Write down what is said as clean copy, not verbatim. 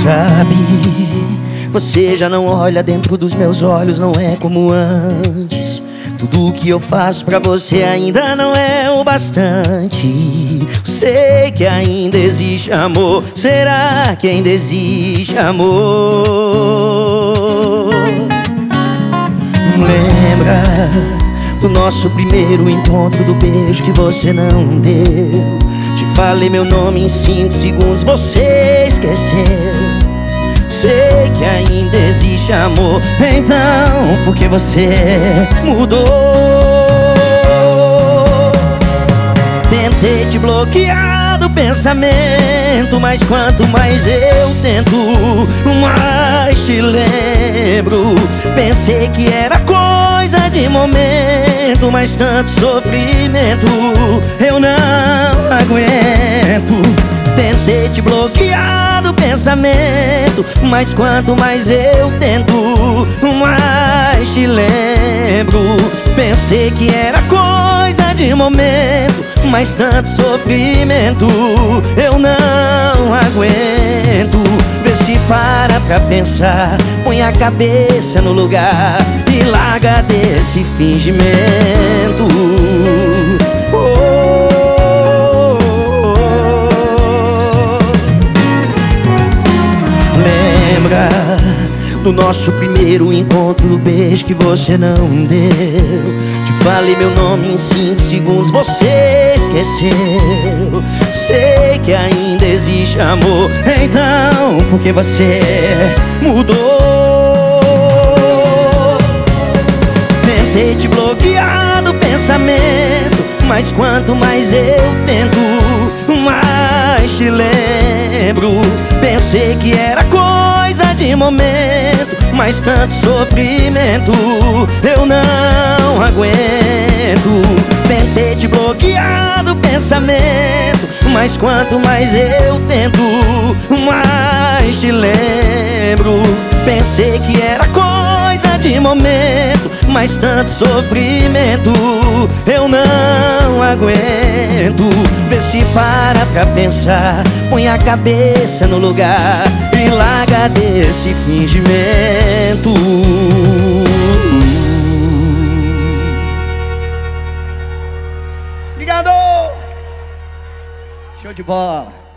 sabe, você já não olha dentro dos meus olhos, não é como antes. Tudo que eu faço pra você ainda não é o bastante. Sei que ainda existe amor, será que ainda existe amor? Lembra do nosso primeiro encontro, do beijo que você não deu? Te falei meu nome em 5 segundos, você esqueceu. Sei que ainda existe amor, então por que você mudou? Tentei te bloquear do pensamento, mas quanto mais eu tento, mais te lembro. Pensei que era coisa de momento, mas tanto sofrimento eu não aguento. Tentei te bloquear do pensamento, mas quanto mais eu tento, mais te lembro. Pensei que era coisa de momento, mas tanto sofrimento eu não aguento. Vê se para pra pensar, põe a cabeça no lugar e larga desse fingimento. Do nosso primeiro encontro, do beijo que você não deu. Te falei meu nome em 5 segundos, você esqueceu. Sei que ainda existe amor, então por que você mudou? Tentei te bloquear do pensamento, mas quanto mais eu tento, mais te lembro. Pensei que era coisa de momento, mas tanto sofrimento eu não aguento. Tentei te bloquear do pensamento, mas quanto mais eu tento, mais te lembro. Pensei que era coisa de momento, mas tanto sofrimento eu não aguento. Vê se para pra pensar, põe a cabeça no lugar e larga desse fingimento. Obrigado! Show de bola!